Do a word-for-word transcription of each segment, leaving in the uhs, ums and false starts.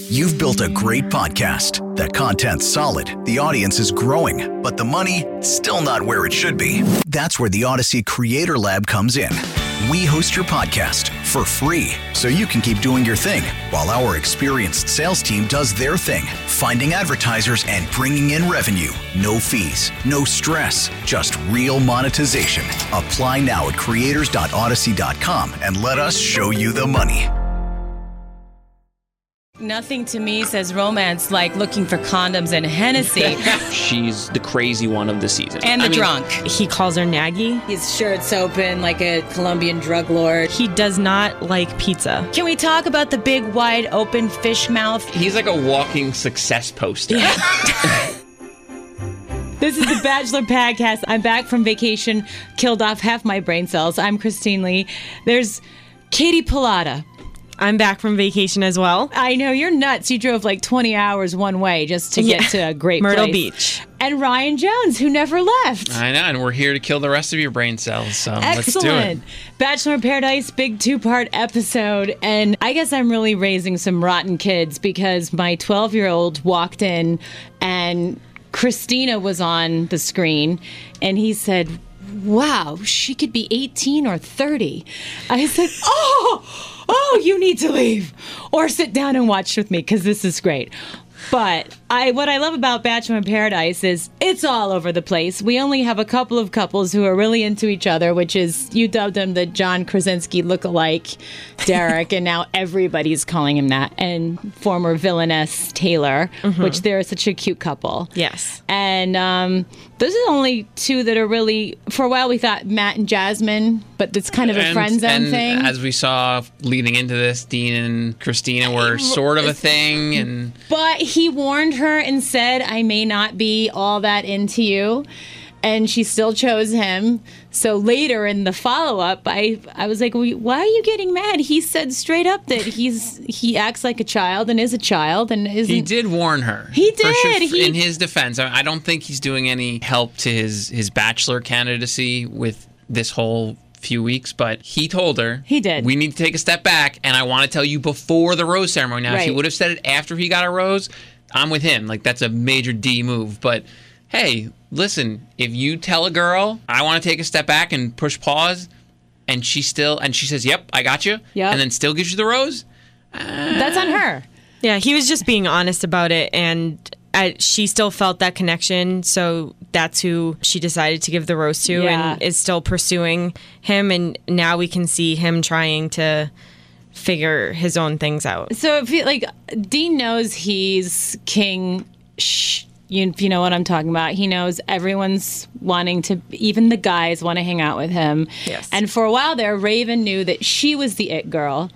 You've built a great podcast. The content's solid, the audience is growing, but the money, still not where it should be. That's where the Odyssey Creator Lab comes in. We host your podcast for free, so you can keep doing your thing, while our experienced sales team does their thing, finding advertisers and bringing in revenue. No fees, no stress, just real monetization. Apply now at creators dot odyssey dot com and let us show you the money. Nothing to me says romance like looking for condoms and Hennessy. She's the crazy one of the season. And the I mean, drunk. He calls her Naggy. His shirt's open like a Colombian drug lord. He does not like pizza. Can we talk about the big, wide open fish mouth? He's like a walking success poster. This is the Bachelor Podcast. I'm back from vacation, killed off half my brain cells. I'm Christine Lee. There's Katie Pilata. I'm back from vacation as well. I know, you're nuts. You drove like twenty hours one way just to get yeah. to a great Myrtle place. Beach. And Ryan Jones, who never left. I know, and we're here to kill the rest of your brain cells, so Excellent. Let's do it. Bachelor in Paradise, big two-part episode, and I guess I'm really raising some rotten kids because my twelve-year-old walked in and Christina was on the screen, and he said, wow, she could be eighteen or thirty. I said, oh! Oh, you need to leave or sit down and watch with me because this is great. But I, what I love about Bachelor in Paradise is it's all over the place. We only have a couple of couples who are really into each other, which is, you dubbed him the John Krasinski lookalike, Derek, and now everybody's calling him that. And former villainess Taylor, mm-hmm. which they're such a cute couple. Yes. And um, those are the only two that are really, for a while we thought Matt and Jasmine, but it's kind of a and, friend zone and thing. As we saw leading into this, Dean and Christina were sort of a thing. and But he warned her and said, I may not be all that into you. And she still chose him. So later in the follow-up, I I was like, well, why are you getting mad? He said straight up that he's he acts like a child and is a child and isn't. He did warn her. He did. Sure, he, in his defense, I don't think he's doing any help to his, his bachelor candidacy with this whole few weeks, but he told her. He did. We need to take a step back, and I want to tell you before the rose ceremony. Now, right. if he would have said it after he got a rose, I'm with him. Like, that's a major D move. But, hey, listen, if you tell a girl, I want to take a step back and push pause, and she still, and she says, yep, I got you, yep. and then still gives you the rose, uh, that's on her. Yeah, he was just being honest about it, and I, she still felt that connection, so that's who she decided to give the rose to, yeah. and is still pursuing him, and now we can see him trying to figure his own things out. So if you, like Dean knows he's king, shh, you, you know what I'm talking about. He knows everyone's wanting to, even the guys want to hang out with him. Yes. And for a while there, Raven knew that she was the it girl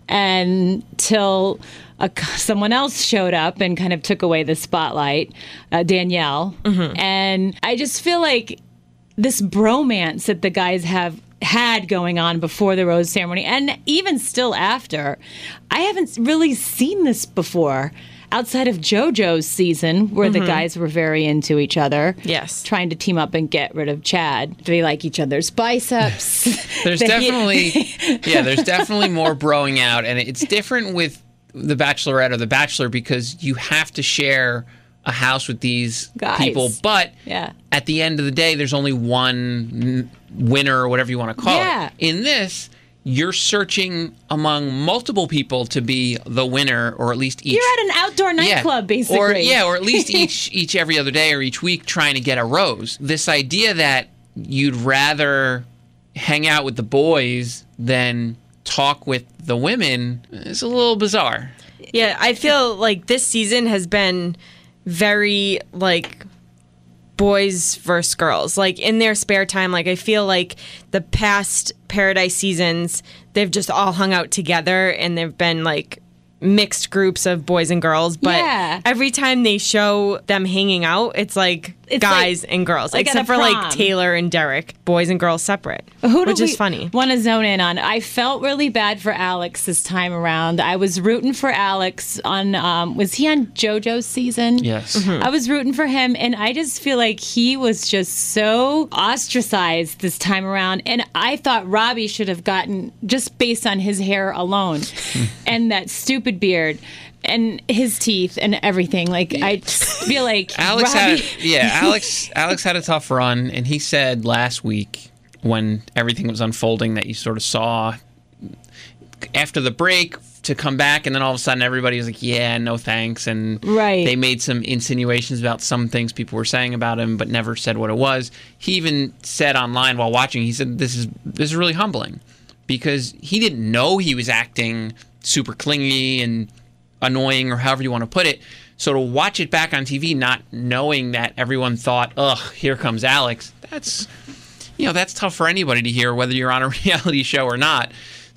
until a, someone else showed up and kind of took away the spotlight, uh, Danielle. Mm-hmm. And I just feel like this bromance that the guys have had going on before the rose ceremony and even still after, I haven't really seen this before outside of JoJo's season where mm-hmm. the guys were very into each other. Yes. Trying to team up and get rid of Chad. They like each other's biceps. There's they, definitely, yeah, there's definitely more broing out, and it's different with the Bachelorette or the Bachelor because you have to share a house with these guys. people, but yeah. at the end of the day, there's only one winner or whatever you want to call yeah. it. In this, you're searching among multiple people to be the winner, or at least each. You're at an outdoor nightclub, yeah. basically. Or yeah, or at least each each every other day or each week trying to get a rose. This idea that you'd rather hang out with the boys than talk with the women is a little bizarre. Yeah, I feel like this season has been very like boys versus girls, like in their spare time. Like I feel like the past Paradise seasons, they've just all hung out together and they've been like mixed groups of boys and girls, but yeah. every time they show them hanging out, it's like it's guys like, and girls, like at except a for like prom. Taylor and Derek, boys and girls separate, Who do which we is funny. Want to zone in on? I felt really bad for Alex this time around. I was rooting for Alex on. Um, was he on JoJo's season? Yes. Mm-hmm. I was rooting for him, and I just feel like he was just so ostracized this time around. And I thought Robbie should have gotten, just based on his hair alone, and that stupid beard. And his teeth and everything. Like, I just feel like Alex Robbie... had yeah, Alex Alex had a tough run, and he said last week when everything was unfolding that you sort of saw after the break to come back, and then all of a sudden everybody was like, yeah, no thanks, and Right. they made some insinuations about some things people were saying about him, but never said what it was. He even said online while watching, he said, this is this is really humbling, because he didn't know he was acting super clingy and annoying, or however you want to put it. So to watch it back on T V, not knowing that everyone thought, ugh, here comes Alex, that's, you know, that's tough for anybody to hear, whether you're on a reality show or not.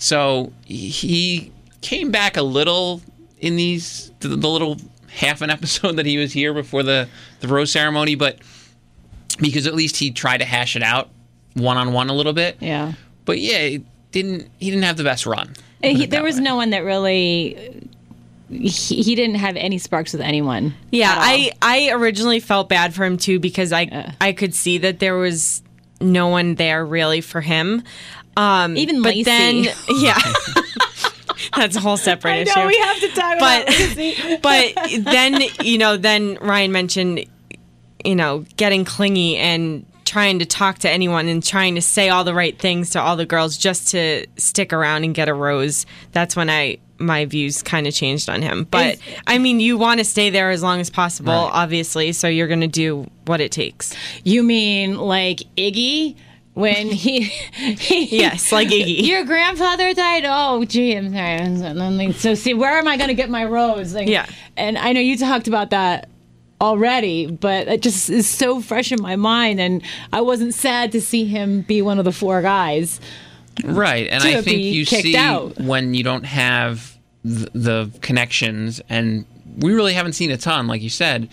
So he came back a little in these, the, the little half an episode that he was here before the, the rose ceremony, but because at least he tried to hash it out one-on-one a little bit. Yeah. But yeah, it didn't, he didn't have the best run. He, there was way. no one that really... He, he didn't have any sparks with anyone. Yeah, I, I originally felt bad for him too, because I uh. I could see that there was no one there really for him. Um, Even but Lacey. then, yeah, that's a whole separate I know, issue. we have to talk but, about Lacey. But then, you know, then Ryan mentioned, you know, getting clingy and trying to talk to anyone and trying to say all the right things to all the girls just to stick around and get a rose. That's when I my views kind of changed on him. But, Is, I mean, you want to stay there as long as possible, right. obviously, so you're going to do what it takes. You mean like Iggy? When he, he... Yes, like Iggy. Your grandfather died? Oh, gee, I'm sorry. And then, like, so, see, where am I going to get my rose? Like, yeah. And I know you talked about that already, but it just is so fresh in my mind, and I wasn't sad to see him be one of the four guys. Right, and I think you see out. when you don't have the, the connections, and we really haven't seen a ton, like you said,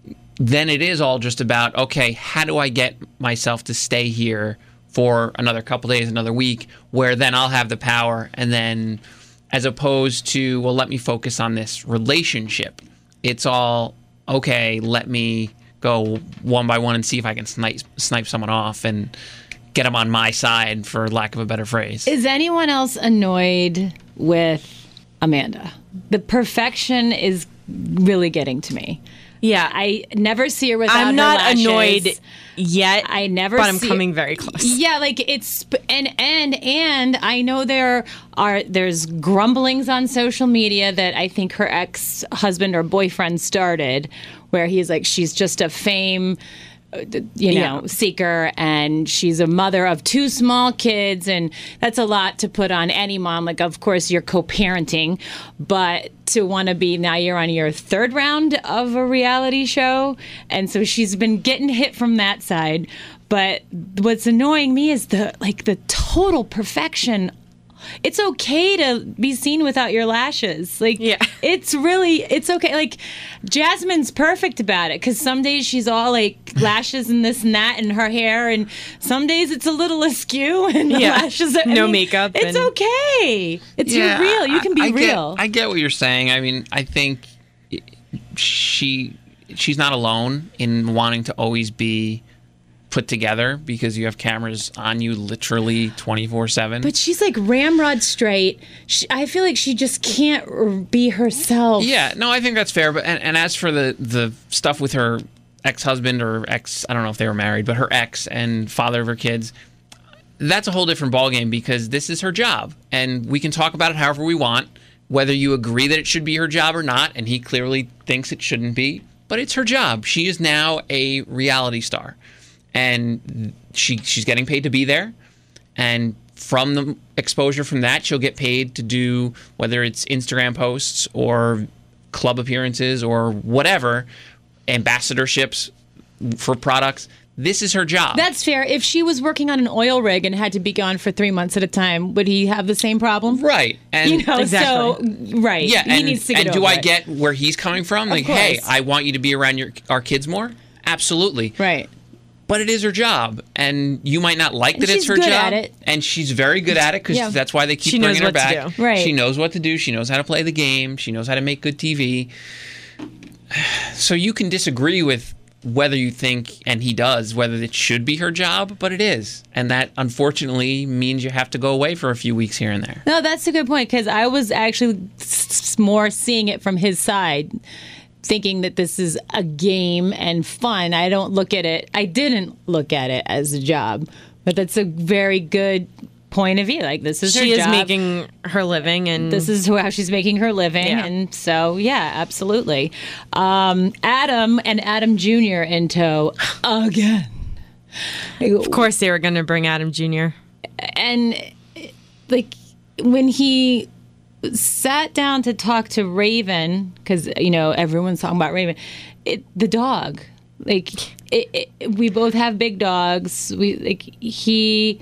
then it is all just about, okay, how do I get myself to stay here for another couple days, another week, where then I'll have the power, and then as opposed to, well, let me focus on this relationship. It's all, okay, let me go one by one and see if I can snipe, snipe someone off and get them on my side, for lack of a better phrase. Is anyone else annoyed with Amanda? The perfection is really getting to me. Yeah, I never see her without I'm her not lashes. annoyed yet. I never but I'm see coming very close. Yeah, like it's and and and I know there are there's grumblings on social media that I think her ex-husband or boyfriend started, where he's like, she's just a fame, you know, yeah. seeker, and she's a mother of two small kids, and that's a lot to put on any mom. Like, of course, you're co-parenting, but to want to be, now you're on your third round of a reality show, and so she's been getting hit from that side. But what's annoying me is the like the total perfection. It's okay to be seen without your lashes. Like, yeah. it's really, it's okay. Like, Jasmine's perfect about it, because some days she's all like lashes and this and that and her hair, and some days it's a little askew and the yeah. lashes are, I no mean, makeup. It's and... okay. It's yeah, real. You can be I, I real. Get, I get what you're saying. I mean, I think she she's not alone in wanting to always be put together, because you have cameras on you literally twenty-four seven. But she's like ramrod straight. She, I feel like she just can't be herself. Yeah, no, I think that's fair. But and, and as for the, the stuff with her ex-husband or ex, I don't know if they were married, but her ex and father of her kids, that's a whole different ballgame, because this is her job. And we can talk about it however we want, whether you agree that it should be her job or not, and he clearly thinks it shouldn't be. But it's her job. She is now a reality star. And she she's getting paid to be there, and from the exposure from that, she'll get paid to do, whether it's Instagram posts or club appearances or whatever, ambassadorships for products. This is her job. That's fair. If she was working on an oil rig and had to be gone for three months at a time, would he have the same problem? Right. And you know, exactly. so right. Yeah, he and, needs to get and do over I it. get where he's coming from? Of Like, course. hey, I want you to be around your our kids more. Absolutely. Right. But it is her job, and you might not like And that it's she's her good job. at it. And she's very good at it because Yeah. that's why they keep She knows bringing her what to back. do. Right. She knows what to do. She knows how to play the game. She knows how to make good T V. So you can disagree with whether you think, and he does, whether it should be her job, but it is. And that, unfortunately, means you have to go away for a few weeks here and there. No, that's a good point because I was actually s- more seeing it from his side, thinking that this is a game and fun. I don't look at it, I didn't look at it as a job, but that's a very good point of view. Like, this is her She is job. making her living, and This is how she's making her living. Yeah. And so, yeah, absolutely. Um, Adam and Adam Junior in tow again. of course they were going to bring Adam Junior And, like, when he sat down to talk to Raven, because, you know, everyone's talking about Raven, it, the dog. Like, it, it, we both have big dogs. We, like, he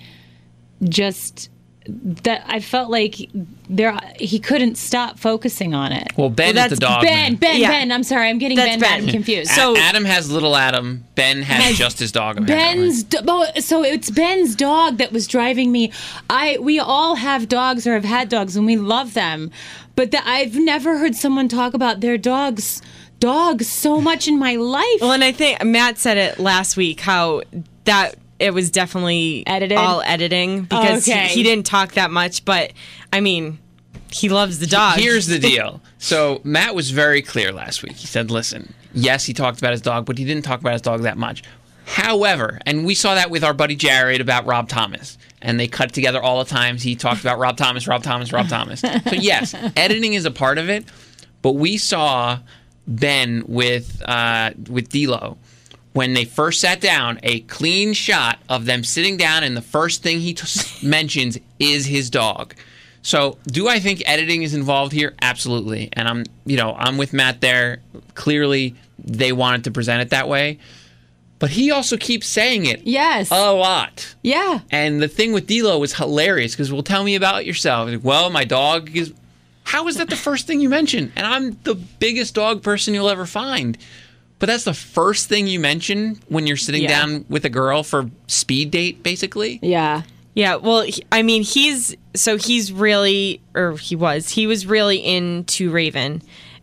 just... That I felt like there he couldn't stop focusing on it. Well, Ben Well, is the that's dog. Ben, man. Ben, Yeah. Ben. I'm sorry, I'm getting That's Ben, Ben. Ben confused. A- So- Adam has little Adam. Ben has just his dog. apparently. Ben's do- oh, so it's Ben's dog that was driving me. I we all have dogs or have had dogs and we love them, but the, I've never heard someone talk about their dogs dogs so much in my life. Well, and I think Matt said it last week how that it was definitely Edited? all editing because Okay. he, he didn't talk that much, but I mean, he loves the dog. Here's the deal. So Matt was very clear last week. He said, listen, yes, he talked about his dog, but he didn't talk about his dog that much. However, and we saw that with our buddy Jared about Rob Thomas, and they cut together all the times he talked about Rob Thomas, Rob Thomas, Rob Thomas. So yes, editing is a part of it, but we saw Ben with uh, with D'Lo. When they first sat down, a clean shot of them sitting down, and the first thing he t- mentions is his dog. So, do I think editing is involved here? Absolutely. And I'm, you know, I'm with Matt there. Clearly, they wanted to present it that way. But he also keeps saying it yes, a lot. yeah. And the thing with D'Lo was hilarious because, well, tell me about yourself. Like, well, my dog is... How is that the first thing you mention? And I'm the biggest dog person you'll ever find. But that's the first thing you mention when you're sitting Yeah. down with a girl for speed date, basically? Yeah. Yeah, well, he- I mean, he's so he's really, or he was, he was really into Raven,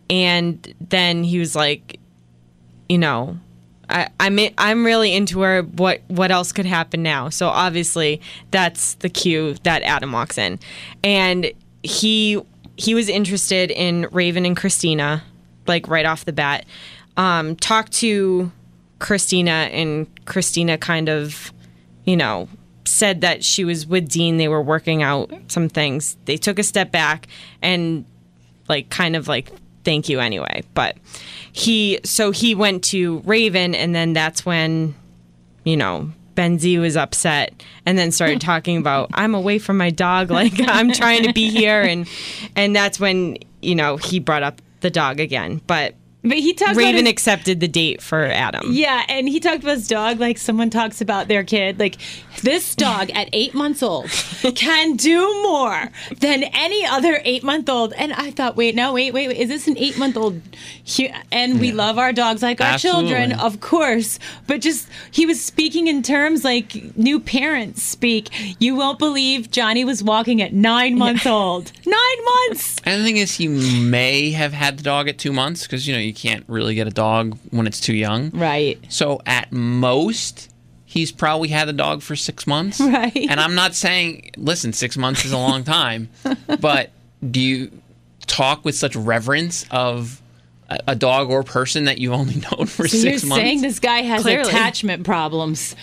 and then he was like, you know, I, I'm i- I'm really into her. What what else could happen now? So obviously, that's the cue that Adam walks in, and he he was interested in Raven and Christina, like right off the bat. Um, talked to Christina, and Christina kind of, you know, said that she was with Dean. They were working out some things. They took a step back and, like, kind of like, thank you anyway. But he, so he went to Raven, and then that's when, you know, Benzie was upset and then started talking about, I'm away from my dog, like, I'm trying to be here. And, and that's when, you know, he brought up the dog again. But But he talks about Raven his- accepted the date for Adam. Yeah, and he talked about his dog like someone talks about their kid. Like, this dog at eight months old can do more than any other eight-month-old. And I thought, wait, no, wait, wait, wait. Is this an eight-month-old? Hu- And we love our dogs like our Absolutely. children, of course. But just, he was speaking in terms like new parents speak. You won't believe Johnny was walking at nine months old. Nine months! And the thing is, he may have had the dog at two months because, you know, you can't really get a dog when it's too young. Right. So at most, he's probably had the dog for six months. Right. And I'm not saying, listen, six months is a long time, but do you talk with such reverence of a, a dog or person that you've only known for So six you're months? saying this guy has Clearly. attachment problems.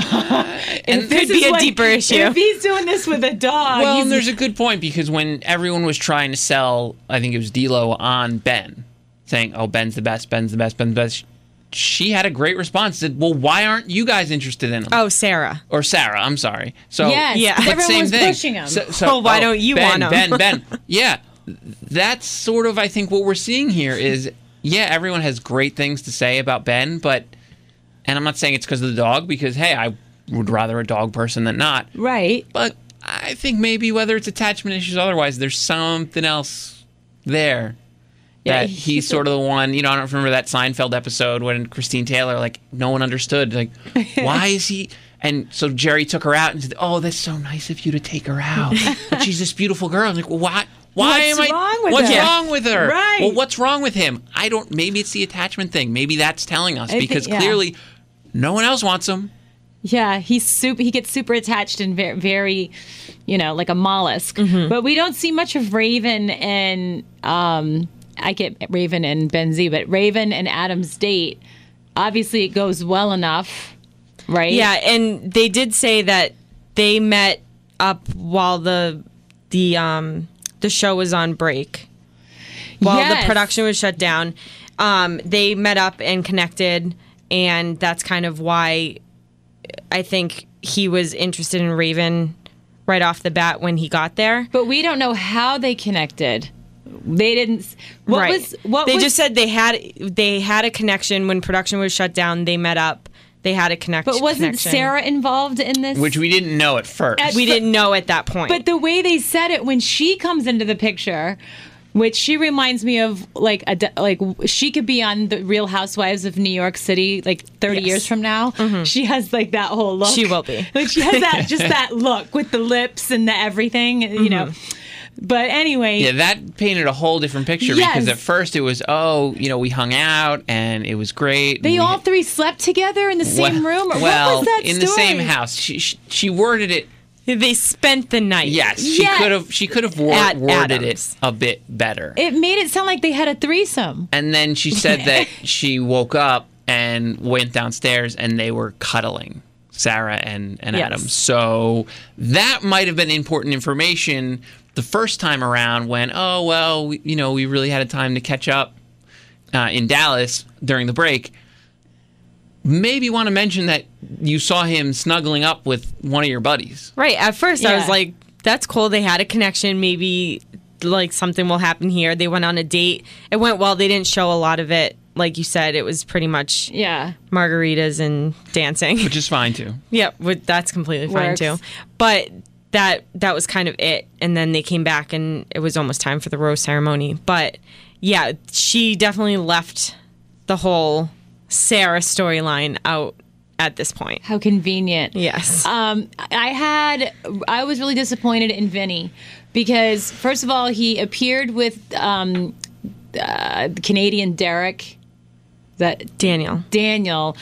And If this could be is a what- deeper issue. If he's doing this with a dog, Well, he's- and there's a good point because when everyone was trying to sell, I think it was D'Lo on Ben, saying, "Oh, Ben's the best, Ben's the best, Ben's the best," she had a great response. Said, "Well, why aren't you guys interested in him?" Oh, Sarah. Or Sarah, I'm sorry. So yes, Yeah. but But everyone same was thing. pushing him. So, so- Well, why oh, don't you Ben, want 'em? Ben, Ben. Yeah, that's sort of I think what we're seeing here is yeah, everyone has great things to say about Ben, but and I'm not saying it's because of the dog because hey, I would rather a dog person than not. right. But I think maybe whether it's attachment issues or otherwise, there's something else there. Yeah, that he's he's sort of the one, you know, I don't remember that Seinfeld episode when Christine Taylor, like, no one understood. Like, why is he... And so Jerry took her out and said, "Oh, that's so nice of you to take her out. But she's this beautiful girl." I'm like, well, why? Why What's am I? wrong with what's her? wrong with her? Right. Well, what's wrong with him? I don't. Maybe it's the attachment thing. Maybe that's telling us I think- because yeah. clearly, no one else wants him. Yeah, he's super. He gets super attached and very, very you know, like a mollusk. Mm-hmm. But we don't see much of Raven and um, I get Raven and Benzie, but Raven and Adam's date. Obviously, it goes well enough. Right. Yeah, and they did say that they met up while the the um the show was on break. While Yes. the production was shut down. Um, they met up and connected, and that's kind of why I think he was interested in Raven right off the bat when he got there. But we don't know how they connected. They didn't. What right. was what they was, just said they had they had a connection when production was shut down. They met up. They had a connect- But wasn't connection. Sarah involved in this? Which we didn't know at first. At- We didn't know at that point. But the way they said it when she comes into the picture, which she reminds me of, like a de- like she could be on the Real Housewives of New York City, like thirty Yes. years from now. She has like that whole look. She will be. Like she has that just that look with the lips and the everything, you know. But anyway, Yeah, that painted a whole different picture Yes. because at first it was, oh, you know, we hung out and it was great. they We- all three slept together in the same well, room. Or well, what was that in the story? same house. She, she she worded it. they spent the night. Yes, she Yes. could have. She could have wor- At worded Adams. it a bit better. It made it sound like they had a threesome. And then she said that she woke up and went downstairs and they were cuddling, Sarah and, and Yes. Adam. So that might have been important information the first time around when, oh, well, we, you know, we really had a time to catch up uh, in Dallas during the break. Maybe want to mention that you saw him snuggling up with one of your buddies. Right. At first, I Yeah. was like, that's cool. They had a connection. Maybe like something will happen here. They went on a date. It went well. They didn't show a lot of it. Like you said, it was pretty much Yeah. margaritas and dancing. Which is fine, too. Yeah, with- that's completely fine Works. too. But that that was kind of it. And then they came back and it was almost time for the rose ceremony. But yeah, she definitely left the whole Sarah storyline out at this point. How convenient. Yes. Um, I had, I was really disappointed in Vinny because, first of all, he appeared with um, uh, Canadian Derek, that Daniel. Daniel,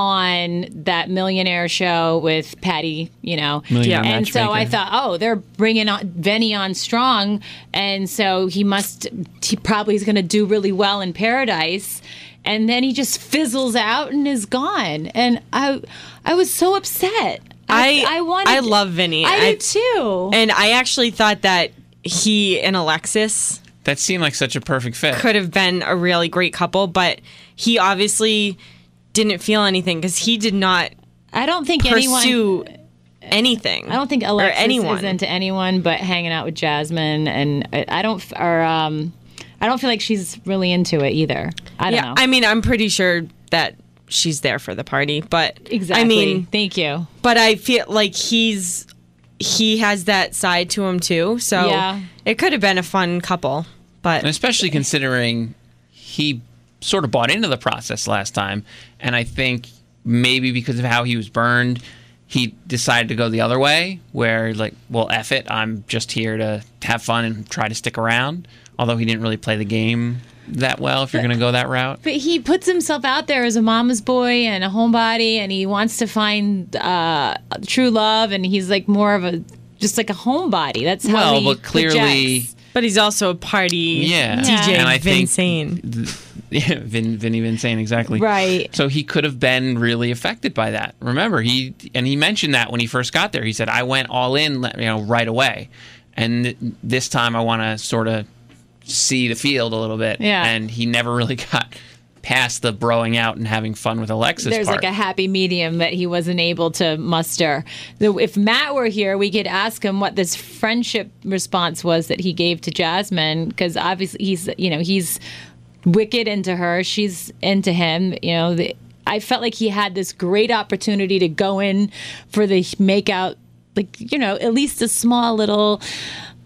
on that millionaire show with Patty, you know. Millionaire And so I Matchmaker. thought, oh, they're bringing on Vinny on strong, and so he must, he probably is going to do really well in Paradise. And then he just fizzles out and is gone. And I, I was so upset. I I wanted. I love Vinny. I, I- do too. And I actually thought that he and Alexis That seemed like such a perfect fit. could have been a really great couple, but he obviously didn't feel anything because he did not I don't think anyone. pursue anything. I don't think Alexis or anyone. is into anyone but hanging out with Jasmine, and I, I don't. Or um, I don't feel like she's really into it either. I don't yeah, know. I mean, I'm pretty sure that she's there for the party, but exactly. I mean, thank you. but I feel like he's he has that side to him too. So Yeah. it could have been a fun couple, but And especially considering he sort of bought into the process last time. And I think maybe because of how he was burned, he decided to go the other way, where, like, well, F it, I'm just here to have fun and try to stick around. Although he didn't really play the game that well, if you're going to go that route. But he puts himself out there as a mama's boy and a homebody, and he wants to find uh, true love, and he's like more of a just like a homebody. That's how Well, he but clearly, projects. but he's also a party yeah. D J And I think Vincent. Yeah, Vin, Vinny Vincent, exactly. Right. So he could have been really affected by that. Remember, he and he mentioned that when he first got there. He said, "I went all in, you know, right away, and th- this time I want to sort of see the field a little bit." Yeah. And he never really got past the broing out and having fun with Alexis There's part. like a happy medium that he wasn't able to muster. The- If Matt were here, we could ask him what this friendship response was that he gave to Jasmine, because obviously he's, you know, he's wicked into her, she's into him. You know, the, I felt like he had this great opportunity to go in for the make out, like, you know, at least a small little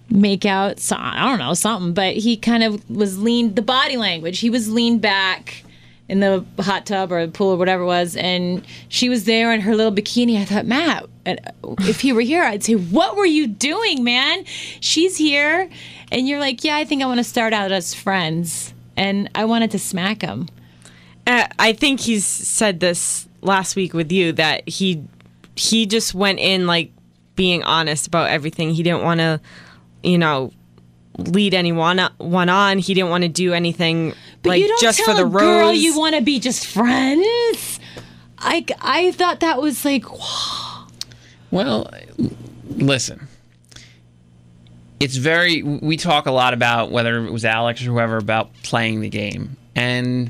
make out. So, I don't know, something. But he kind of was leaned, the body language, he was leaned back in the hot tub or the pool or whatever it was, and she was there in her little bikini. I thought, Matt, if he were here, I'd say, what were you doing, man? She's here, and you're like, yeah, I think I want to start out as friends, and I wanted to smack him. Uh, I think he's said this last week with you, that he he just went in like being honest about everything. He didn't want to, you know, lead anyone one on. He didn't want to do anything but like you don't just tell for the a girl rose. You want to be just friends. I I thought that was like, wow. Well, listen. It's very. We talk a lot about, whether it was Alex or whoever, about playing the game, and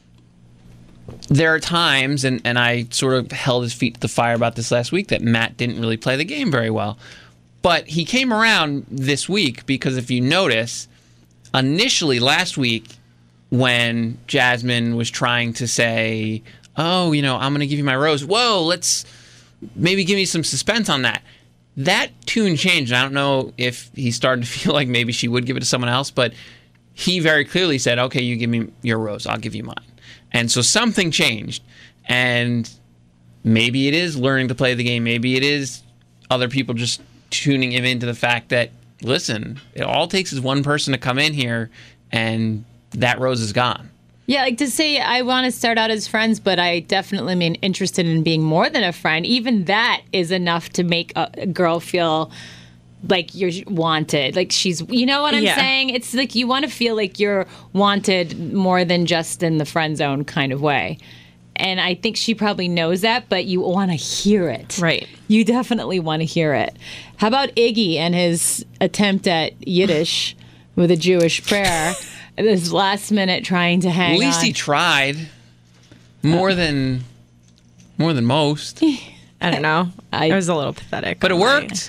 there are times, and, and I sort of held his feet to the fire about this last week, that Matt didn't really play the game very well. But he came around this week because, if you notice, initially last week when Jasmine was trying to say, oh, you know, I'm going to give you my rose. Whoa, let's maybe give me some suspense on that. That tune changed. I don't know if he started to feel like maybe she would give it to someone else, but he very clearly said, okay, you give me your rose, I'll give you mine. And so something changed. And maybe it is learning to play the game. Maybe it is other people just tuning him into the fact that, listen, it all takes is one person to come in here and that rose is gone. Yeah, like to say I want to start out as friends, but I definitely am interested in being more than a friend. Even that is enough to make a, a girl feel like you're wanted. Like she's, you know what I'm Yeah. saying? It's like you want to feel like you're wanted more than just in the friend zone kind of way. And I think she probably knows that, but you want to hear it. Right. You definitely want to hear it. How about Iggy and his attempt at Yiddish with a Jewish prayer? This last minute trying to hang At least on. he tried more than more than most, I don't know. I- it was a little pathetic. but it worked.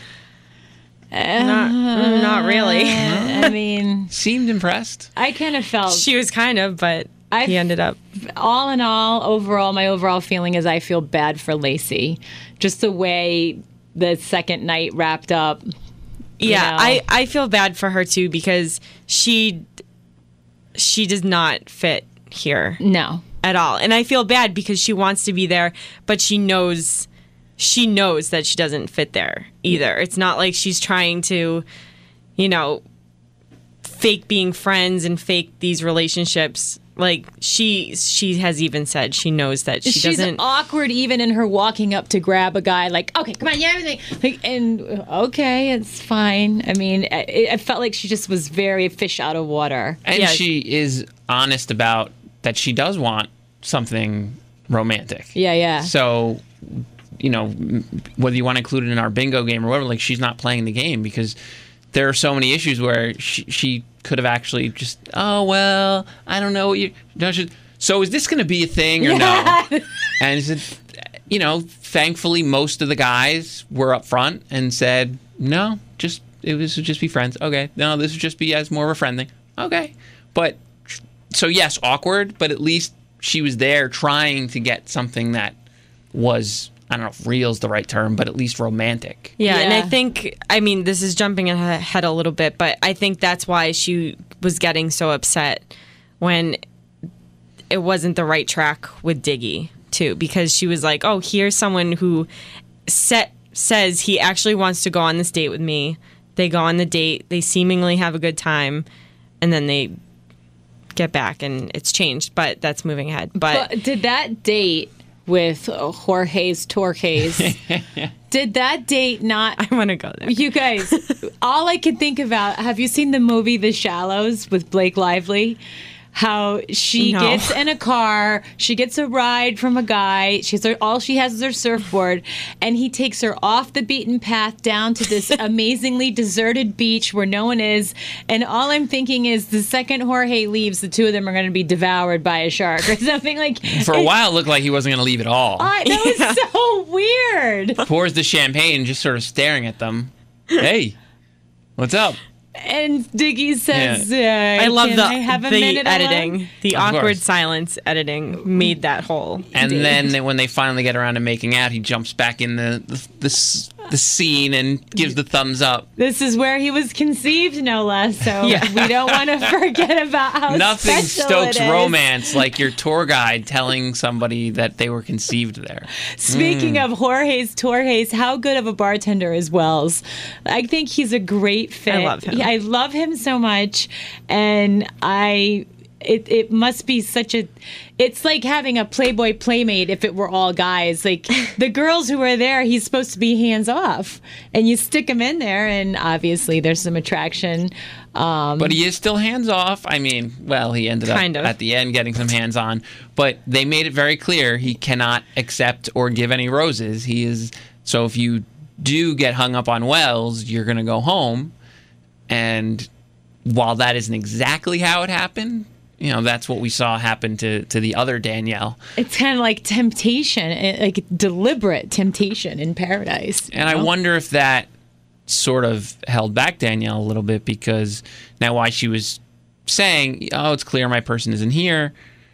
Not, not really. I mean, Seemed impressed. I kind of felt, She was kind of, but I- he ended up. all in all, overall, my overall feeling is I feel bad for Lacey. Just the way the second night wrapped up. you Yeah, know. I, I feel bad for her too, because she she does not fit here No. at all. And I feel bad because she wants to be there, but she knows she knows that she doesn't fit there either. It's not like she's trying to, you know, fake being friends and fake these relationships. Like she she has even said she knows that she She's doesn't. awkward even in her walking up to grab a guy like, okay, come on, yeah, everything. Like, and okay, it's fine. I mean, I, I felt like she just was very fish out of water. And Yeah. she is honest about that she does want something romantic. Yeah, yeah. So, you know, m- whether you want to include it in our bingo game or whatever, like she's not playing the game because there are so many issues where she, she could have actually just, oh, well, I don't know what you, no, she, so is this going to be a thing or no? And is it, you know, thankfully most of the guys were up front and said, no, just, it was would just be friends. Okay. No, this would just be as more of a friend thing. Okay. But, so yes, awkward, but at least she was there trying to get something that was, I don't know if real is the right term, but at least romantic. Yeah, and I Yeah. think, I mean, this is jumping ahead a little bit, but I think that's why she was getting so upset when it wasn't the right track with Diggy, too, because she was like, oh, here's someone who set, says he actually wants to go on this date with me. They go on the date, they seemingly have a good time, and then they get back and it's changed, but that's moving ahead. But, But did that date with uh, Jorge's Torques, did that date not... I want to go there. You guys, all I can think about, have you seen the movie The Shallows with Blake Lively? How she No. gets in a car, she gets a ride from a guy, she's her, all she has is her surfboard, and he takes her off the beaten path down to this amazingly deserted beach where no one is, and all I'm thinking is the second Jorge leaves, the two of them are going to be devoured by a shark or something like. For a while, it looked like he wasn't going to leave at all. I, that was so weird. Pours the champagne, just sort of staring at them. Hey, what's up? And Diggy says, uh, I love can the, I have a the minute editing. alone? The Of awkward course. silence editing made that whole. And then they- when they finally get around to making out, he jumps back in the the, the s- the scene and gives the thumbs up. This is where he was conceived, no less. So we don't want to forget about how Nothing special stokes it is. romance like your tour guide telling somebody that they were conceived there. Speaking Mm. of Jorge's Torres, how good of a bartender is Wells? I think he's a great fit. I love him. I love him so much, and I. It it must be such a. It's like having a Playboy playmate if it were all guys. Like the girls who are there, he's supposed to be hands off, and you stick him in there, and obviously there's some attraction. Um, But he is still hands off. I mean, well, he ended up Kind of. at the end getting some hands on, but they made it very clear he cannot accept or give any roses. He is so if you do get hung up on Wells, you're going to go home. And while that isn't exactly how it happened, you know, that's what we saw happen to, to the other Danielle. it's kind of like temptation, eh, like deliberate temptation in paradise. And I wonder if that sort of held back Danielle a little bit, because now why she was saying, oh, it's clear my person isn't here,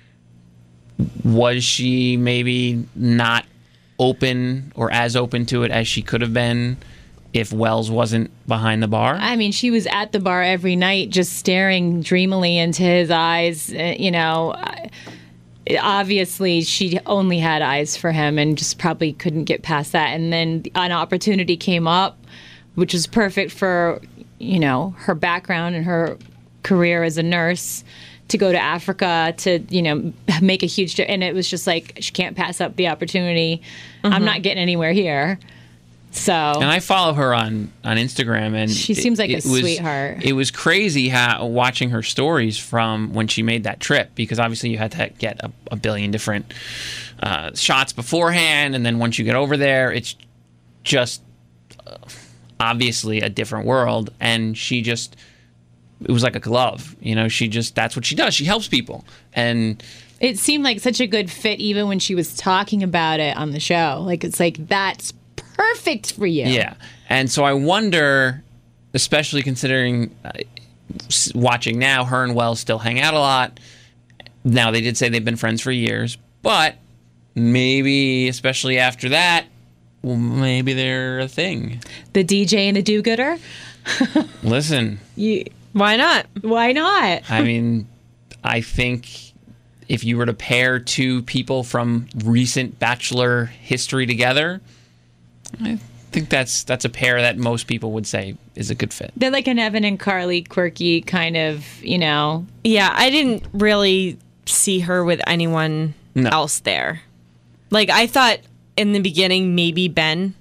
was she maybe not open or as open to it as she could have been if Wells wasn't behind the bar? I mean, she was at the bar every night, just staring dreamily into his eyes. uh, You know, I- obviously she only had eyes for him and just probably couldn't get past that. And then an opportunity came up, which was perfect for, you know, her background and her career as a nurse, to go to Africa to, you know, make a huge, di- and it was just like, she can't pass up the opportunity. I'm not getting anywhere here. So And I follow her on, on Instagram, and She seems like a was, sweetheart. It was crazy how watching her stories from when she made that trip, because obviously you had to get a, a billion different uh, shots beforehand, and then once you get over there, it's just uh, obviously a different world. And she just, it was like a glove, you know. She just, that's what she does. She helps people, and it seemed like such a good fit even when she was talking about it on the show. Like, it's like, that's perfect for you. yeah. And so I wonder, especially considering uh, s- watching now, her and Wells still hang out a lot. Now, they did say they've been friends for years, but maybe, especially after that, well, maybe they're a thing. The D J and the do-gooder. Listen, You, Why not? why not? I mean, I think if you were to pair two people from recent Bachelor history together, I think that's that's a pair that most people would say is a good fit. They're like an Evan and Carly, quirky kind of, you know. Yeah, I didn't really see her with anyone No. else there. Like, I thought in the beginning maybe Ben,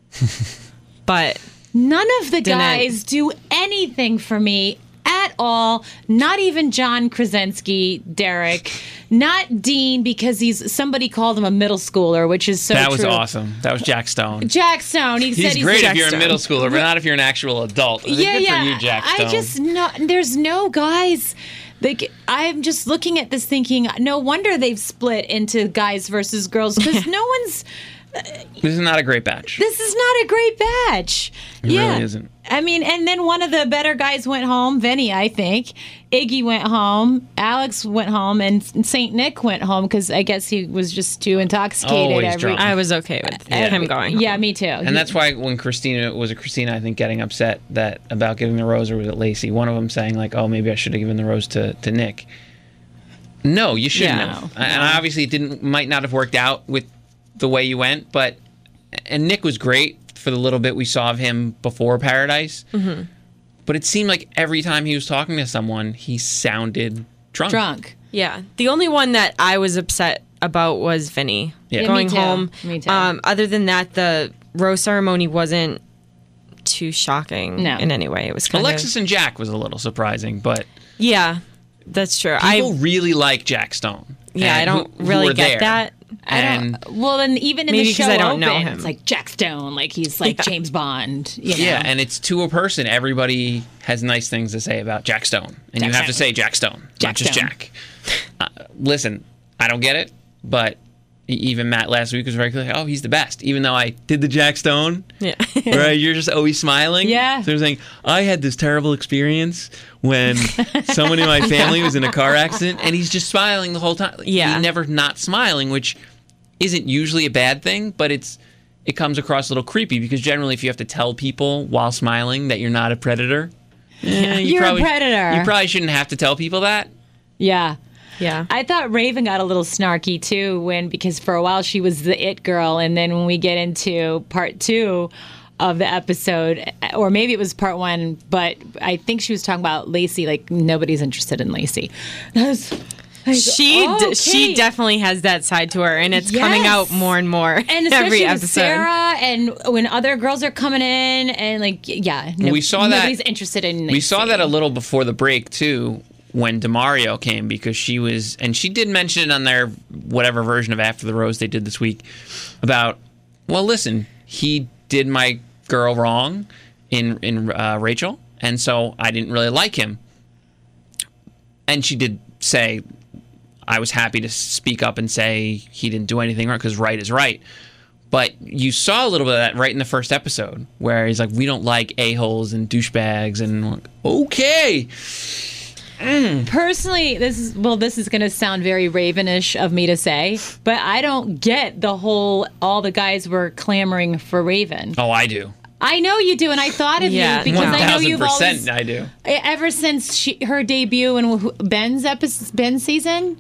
but None of the Didn't. guys do anything for me at all. Not even John Krasinski, Derek. Not Dean, because he's somebody called him a middle schooler, which is so That was true. awesome. That was Jack Stone. Jack Stone. He He's said he's great if Jack you're a Stone. middle schooler, but not if you're an actual adult. Yeah, Good yeah. for you, Jack Stone. I just no. There's no guys. Like, I'm just looking at this, thinking, no wonder they've split into guys versus girls, because no one's. This is not a great batch. This is not a great batch. It yeah. really isn't. I mean, and then one of the better guys went home, Vinny, I think. Iggy went home. Alex went home, and Saint Nick went home because I guess he was just too intoxicated. Always every, drunk. I was okay with him going. Yeah, me too. And that's why when Christina, was it Christina, I think, getting upset that about giving the rose, or was it Lacey? One of them saying, like, oh, maybe I should have given the rose to, to Nick. No, you shouldn't Yeah. have. And obviously it didn't, might not have worked out with the way you went, but, and Nick was great for the little bit we saw of him before Paradise. Mm-hmm. But it seemed like every time he was talking to someone, he sounded drunk. drunk. Yeah. The only one that I was upset about was Vinny Yeah. Yeah, going me too. home. Me too. Um, other than that, the rose ceremony wasn't too shocking No. in any way. It was kind Alexis of and Jack was a little surprising, but yeah, that's true. people I really like Jack Stone. yeah, and I don't who- who really were get there. that. I And don't, well, and even in Maybe the show 'cause I don't know open, him. it's like Jack Stone, like he's like Yeah. James Bond. You know? yeah, and it's to a person. Everybody has nice things to say about Jack Stone, and Jack you have to Stone. say Jack Stone, Jack not just Stone. Jack. Uh, listen, I don't get it, but e- even Matt last week was very clear. Oh, he's the best. Even though I did the Jack Stone, Yeah. right? You're just always smiling. Yeah. So they're saying I had this terrible experience when someone in my family was in a car accident, and he's just smiling the whole time. Yeah. He's never not smiling, which isn't usually a bad thing, but it's it comes across a little creepy because generally if you have to tell people while smiling that you're not a predator, eh, you You're probably, a predator. You probably shouldn't have to tell people that. Yeah. Yeah. I thought Raven got a little snarky too when because for a while she was the it girl, and then when we get into part two of the episode, or maybe it was part one, but I think she was talking about Lacey, like nobody's interested in Lacey. And I was like, She oh, d- okay. she definitely has that side to her, and it's coming Yes. out more and more and especially every with episode. Sarah, and when other girls are coming in, and like yeah, no, We saw that- nobody's interested in. We saw Lacey. that a little before the break too, when DeMario came, because she was, and she did mention it on their whatever version of After the Rose they did this week about, well, listen, he did my girl wrong in in uh, Rachel, and so I didn't really like him. And she did say, I was happy to speak up and say he didn't do anything wrong because right is right. But you saw a little bit of that right in the first episode, where he's like, we don't like a-holes and douchebags, and like, okay. Personally, this is well, this is going to sound very Ravenish of me to say, but I don't get the whole all the guys were clamoring for Raven. Oh, I do. I know you do, and I thought of Yeah, you because One I know thousand you've percent, always I do. ever since she, her debut in Ben's episode, Ben's season.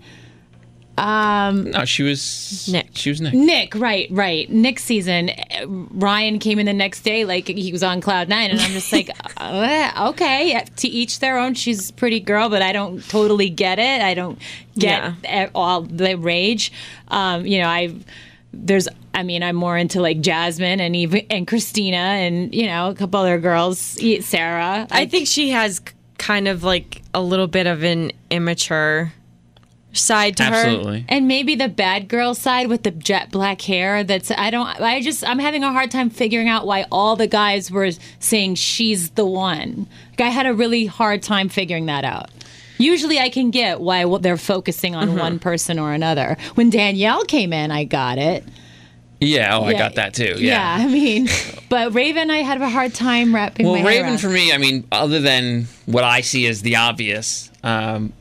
No, she was Nick. She was Nick. Nick, right, right. Nick's season. uh, Ryan came in the next day like he was on cloud nine, and I'm just like, uh, okay, to each their own. She's a pretty girl, but I don't totally get it. I don't get Yeah. all the rage. Um, you know, I there's. I mean, I'm more into like Jasmine and even and Christina and you know a couple other girls, Sarah. I think she has k- kind of like a little bit of an immature side to her. Absolutely. And maybe the bad girl side with the jet black hair. That's I don't. I just I'm having a hard time figuring out why all the guys were saying she's the one. Like, I had a really hard time figuring that out. Usually I can get why they're focusing on one person or another. When Danielle came in, I got it. Yeah, oh, I Yeah. got that too. Yeah, Yeah. I mean, but Raven, I had a hard time wrapping Well, my hair Raven around. for me, I mean, other than what I see as the obvious, um,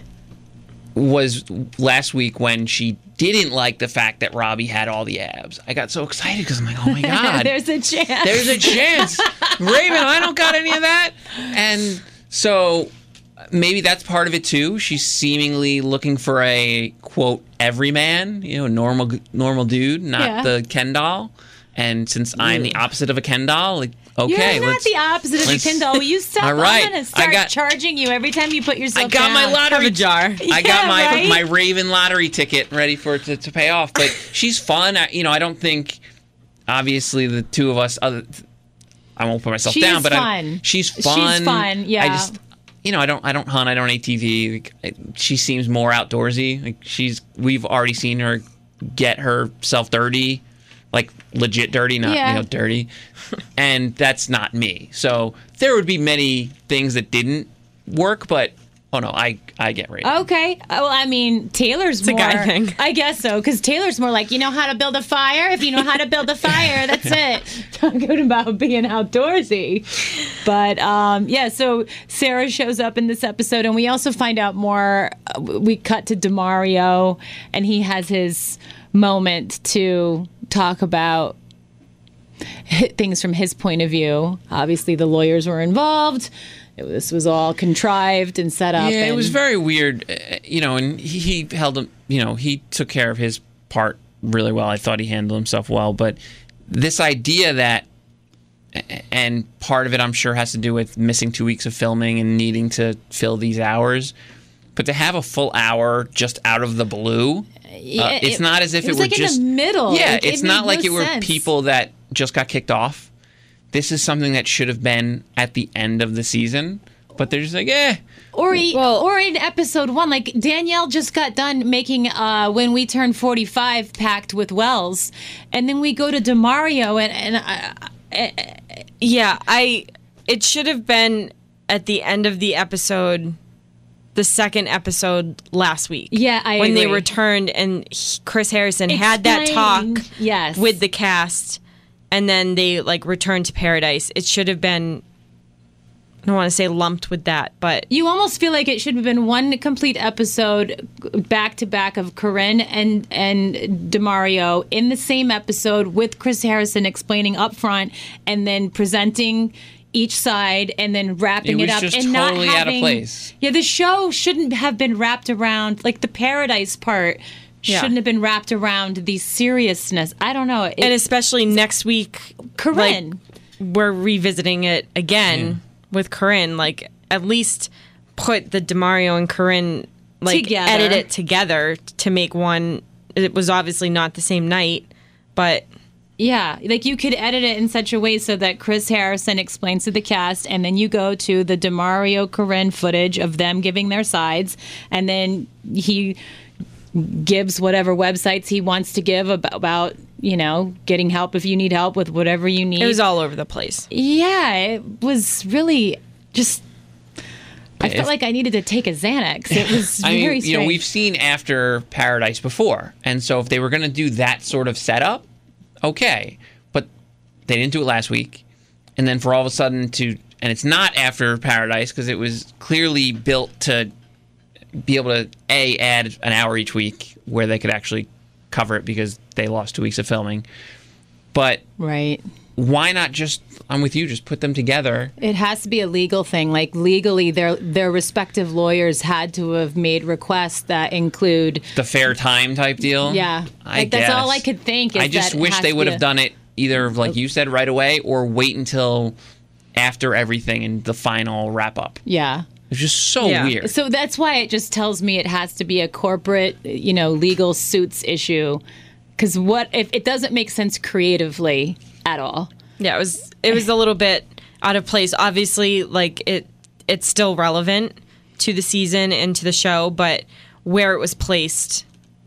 was last week when she didn't like the fact that Robbie had all the abs. I got so excited because I'm like, oh my God. There's a chance. There's a chance. Raven, I don't got any of that. And so maybe that's part of it too. She's seemingly looking for a, quote, everyman, you know, normal normal dude, not Yeah. the Ken doll. And since I'm the opposite of a Ken doll, like, okay, You're not let's... the opposite of a let's- Kindle. Will you stop? All right. I'm gonna I start got- charging you every time you put yourself I got my down. lottery Have a jar. I got Yeah, my right? my Raven lottery ticket ready for it to, to pay off. But she's fun. I, you know, I don't think obviously the two of us. Other, I won't put myself She down, is but fun. I'm, she's She's fun. fun, yeah. I just. You know, I don't. I don't hunt. I don't A T V. Like, I- she seems more outdoorsy. Like she's. We've already seen her get herself dirty, like legit dirty, not Yeah. you know dirty, and that's not me. So there would be many things that didn't work, but oh no, I I get Raven. Okay. Well, I mean, Taylor's a more. guy thing. I guess so, because Taylor's more like, you know how to build a fire? If you know how to build a fire, that's it. Talking about being outdoorsy. But um, yeah, so Sarah shows up in this episode, and we also find out more. uh, We cut to DeMario, and he has his moment to talk about hi- things from his point of view. Obviously, the lawyers were involved. It, this was all contrived and set up. Yeah, it and- was very weird, uh, you know, and he, he held him, you know, he took care of his part really well. I thought he handled himself well, but this idea that, and part of it I'm sure has to do with missing two weeks of filming and needing to fill these hours, but to have a full hour just out of the blue, Yeah, uh, it's it- not as if it it, was were like in just the middle. Yeah, Like, it it's made not like no it were sense. people that just got kicked off. This is something that should have been at the end of the season, but they're just like, eh. Or e- Well- or in episode one, like Danielle just got done making uh, When We Turn forty-five pact with Wells, and then we go to DeMario and and uh, Yeah, I. It should have been at the end of the episode, the second episode last week. Yeah, I when they agree. returned and he- Chris Harrison had that talk Explained, yes. with the cast, and then they like returned to paradise. It should have been I don't want to say lumped with that, but You almost feel like it should have been one complete episode back to back of Corinne and and DeMario in the same episode with Chris Harrison explaining up front and then presenting each side and then wrapping It it, was up just and totally not out of having, place. Yeah, the show shouldn't have been wrapped around like the Paradise part Yeah. shouldn't have been wrapped around the seriousness. I don't know. It, and especially next week, Corinne. like, we're revisiting it again with Corinne. Like, at least put the DeMario and Corinne, like, Together. edit it together to make one. It was obviously not the same night, but Yeah, like you could edit it in such a way so that Chris Harrison explains to the cast, and then you go to the DeMario Corinne footage of them giving their sides, and then he gives whatever websites he wants to give about, about you know, getting help if you need help with whatever you need. it was all over the place. Yeah, it was really just. I If- felt like I needed to take a Xanax. It was I very mean, you know, strange. we've seen After Paradise before, and so if they were going to do that sort of setup, okay, but they didn't do it last week, and then for all of a sudden to, and it's not After Paradise because it was clearly built to be able to a add an hour each week where they could actually cover it because they lost two weeks of filming, but Right. why not just? I'm with you. Just put them together. It has to be a legal thing. Like legally, their their respective lawyers had to have made requests that include. The fair time type deal. Yeah, I like, that's all guess. I could think. Is I just that it wish has they to would be have a- done it either, like you said, right away, or wait until after everything and the final wrap up. Yeah. It's just so Yeah. weird. So that's why it just tells me it has to be a corporate, you know, legal suits issue. Because what if it doesn't make sense creatively at all? Yeah, it was it was a little bit out of place. Obviously, like it it's still relevant to the season and to the show, but where it was placed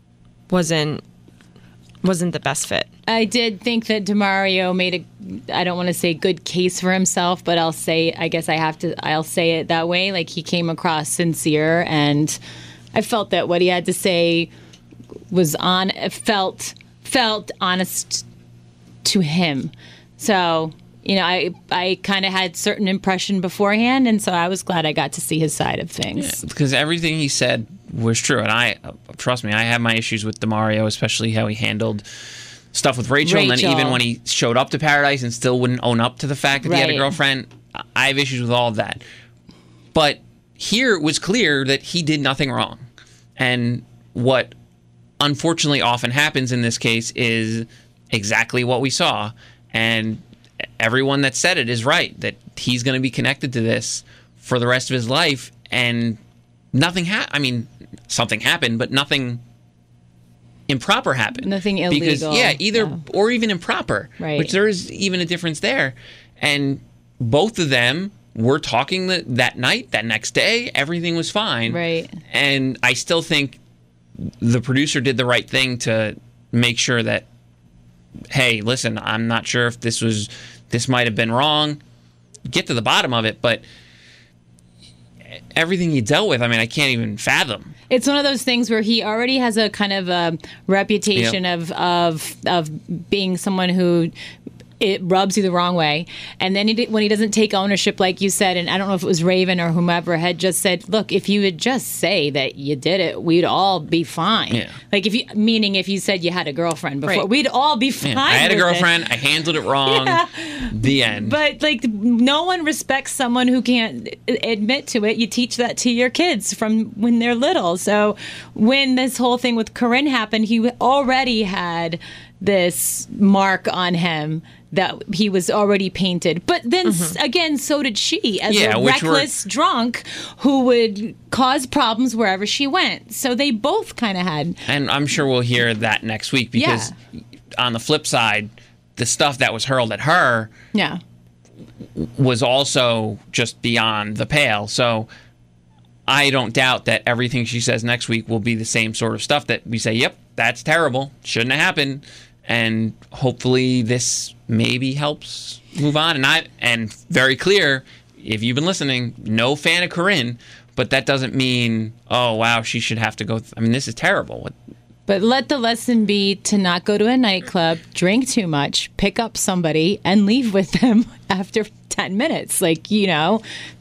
wasn't wasn't the best fit. I did think that DeMario made a, I don't want to say good case for himself, but I'll say, I guess I have to, I'll say it that way. Like he came across sincere, and I felt that what he had to say was on, felt, felt honest to him. So, you know, I, I kind of had certain impression beforehand, and so I was glad I got to see his side of things. Because everything he said was true. And I, trust me, I have my issues with DeMario, especially how he handled stuff with Rachel. And then Rachel. even when he showed up to Paradise and still wouldn't own up to the fact that he had a Right. girlfriend, I have issues with all of that. But here it was clear that he did nothing wrong. And what unfortunately often happens in this case is exactly what we saw. And everyone that said it is right, that he's going to be connected to this for the rest of his life. And nothing happened. I mean, something happened, but nothing improper happened. Nothing Because, illegal, yeah, either, yeah. or even improper. Right. Which there is even a difference there. And both of them were talking the, that night, that next day, everything was fine. Right. And I still think the producer did the right thing to make sure that, hey, listen, I'm not sure if this was, this might have been wrong. Get to the bottom of it, but everything you dealt with, I mean, I can't even fathom. It's one of those things where he already has a kind of a reputation Yep. of of of being someone who it rubs you the wrong way, and then he, did- when he doesn't take ownership, like you said, and I don't know if it was Raven or whomever had just said, "Look, if you would just say that you did it, we'd all be fine." Yeah. Like if you, meaning if you said you had a girlfriend before, Right. we'd all be fine. Yeah, I had a with it. girlfriend. I handled it wrong. Yeah. The end. But like, no one respects someone who can't admit to it. You teach that to your kids from when they're little. So when this whole thing with Corinne happened, he already had this mark on him that he was already painted. But then s again, so did she, as Yeah, a which were- reckless drunk who would cause problems wherever she went. So they both kind of had. And I'm sure we'll hear that next week because on the flip side, the stuff that was hurled at her Yeah. was also just beyond the pale. So I don't doubt that everything she says next week will be the same sort of stuff that we say, yep, that's terrible. Shouldn't have happened. And hopefully this maybe helps move on. And I and very clear, if you've been listening, no fan of Corinne, but that doesn't mean, oh, wow, she should have to go. Th- I mean, this is terrible. What, But let the lesson be to not go to a nightclub, drink too much, pick up somebody, and leave with them after ten minutes. Like, you know,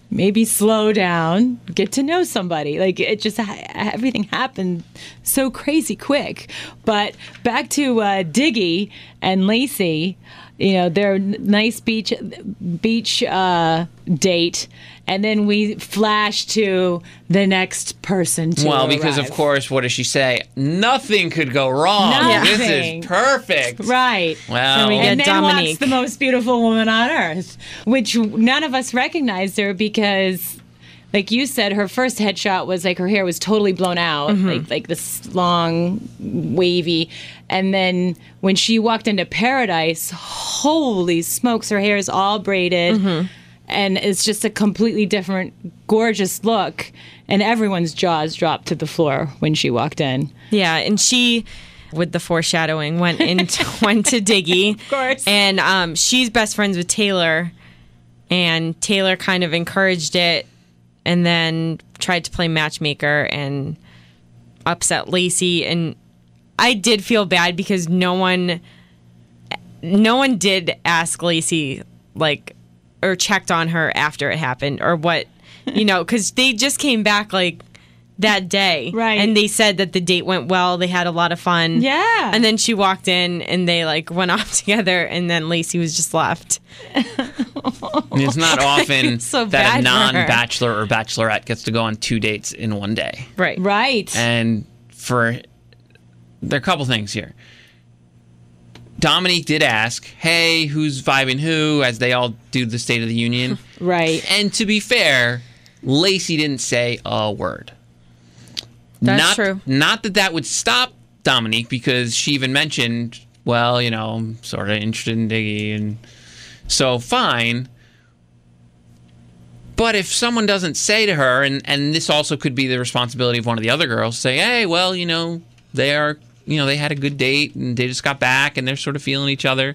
maybe slow down, get to know somebody. Like it just everything happened so crazy quick. But back to uh, Diggy and Lacey, you know, their nice beach beach uh, date, and then we flash to the next person to Well, because arrive. of course, what does she say? Nothing could go wrong. Nothing. This is perfect. Right. Wow. So we And get then walks Dominique. the most beautiful woman on earth, which none of us recognized her because, like you said, her first headshot was like her hair was totally blown out, Mm-hmm. like like this long, wavy. And then when she walked into Paradise, holy smokes, her hair is all braided. Mm-hmm. And it's just a completely different, gorgeous look. And everyone's jaws dropped to the floor when she walked in. Yeah, and she, with the foreshadowing, went into went to Diggy. Of course. And um, she's best friends with Taylor, and Taylor kind of encouraged it, and then tried to play matchmaker and upset Lacey. And I did feel bad because no one, no one did ask Lacey like, or checked on her after it happened, or what, you know, because they just came back like that day. Right. And they said that the date went well. They had a lot of fun. Yeah. And then she walked in and they like went off together, and then Lacey was just left. And it's not often so that bad a for her. non-bachelor or bachelorette gets to go on two dates in one day. Right. Right. And for there are a couple things here. Dominique did ask, "Hey, who's vibing who?" as they all do the State of the Union. Right. And to be fair, Lacey didn't say a word. That's not, true. Not that that would stop Dominique, because she even mentioned, well, you know, I'm sort of interested in Diggy, and so fine. But if someone doesn't say to her, and, and this also could be the responsibility of one of the other girls, say, hey, well, you know, they are, you know, they had a good date and they just got back and they're sort of feeling each other.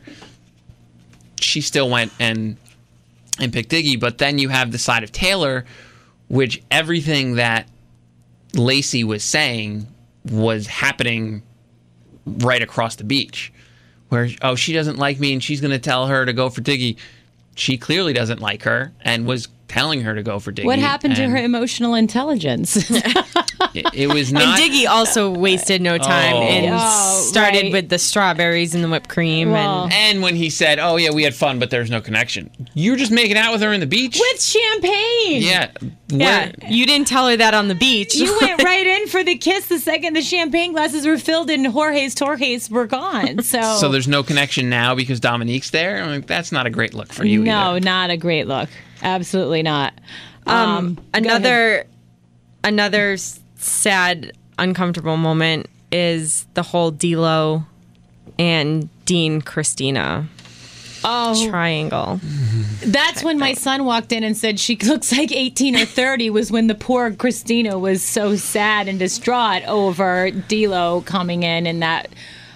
She still went and and picked Diggy. But then you have the side of Taylor, which everything that Lacey was saying was happening right across the beach, where, oh, she doesn't like me and she's going to tell her to go for Diggy. She clearly doesn't like her and was telling her to go for Diggy. What happened to and her emotional intelligence? It, it was And not. Diggy also wasted no time Oh. and Oh, started right. with the strawberries and the whipped cream. Well. and And when he said, oh, yeah, we had fun, but there's no connection. You were just making out with her in the beach? With champagne. Yeah. yeah, Where- you didn't tell her that on the beach. You went right in for the kiss the second the champagne glasses were filled and Jorge's Torres were gone. So, So there's no connection now because Dominique's there? I mean, that's not a great look for you no, either. not a great look. Absolutely not. Um, go another another s- sad, uncomfortable moment is the whole D-Lo and Dean Christina Oh, triangle. that's when my son walked in and said she looks like eighteen or thirty, was when the poor Christina was so sad and distraught over D-Lo coming in and that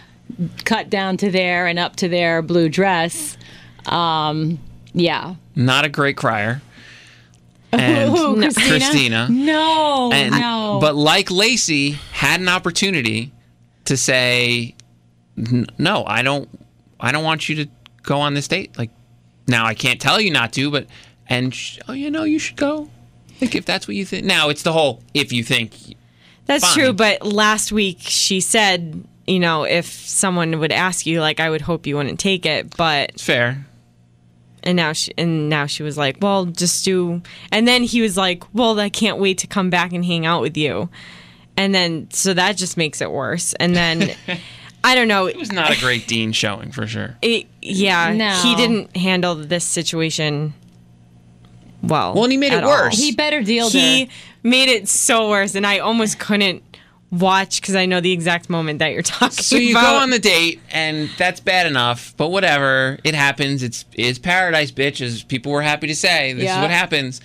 cut down to there and up to their blue dress. Um, yeah. Not a great crier. And Ooh, Christina? Christina. No, And, no. But like Lacey, had an opportunity to say, "N- no, I don't, I don't want you to go on this date. Like, now I can't tell you not to, but, and, sh- oh, you know, you should go. Like, if that's what you think. Now, it's the whole, if you think. That's Fine. true, but last week she said, you know, if someone would ask you, like, I would hope you wouldn't take it, but It's fair. and now she and now she was like, well, just do. And then he was like, well, I can't wait to come back and hang out with you. And then so that just makes it worse. And then I don't know. It was not a great Dean showing, for sure. It, yeah, No. he didn't handle this situation well. Well, and he made it at all. worse. he better deal He her. made it so worse, and I almost couldn't watch because I know the exact moment that you're talking So you about. go on the date, and that's bad enough. But whatever, it happens. It's it's paradise, bitch, as people were happy to say. This Yeah. is what happens.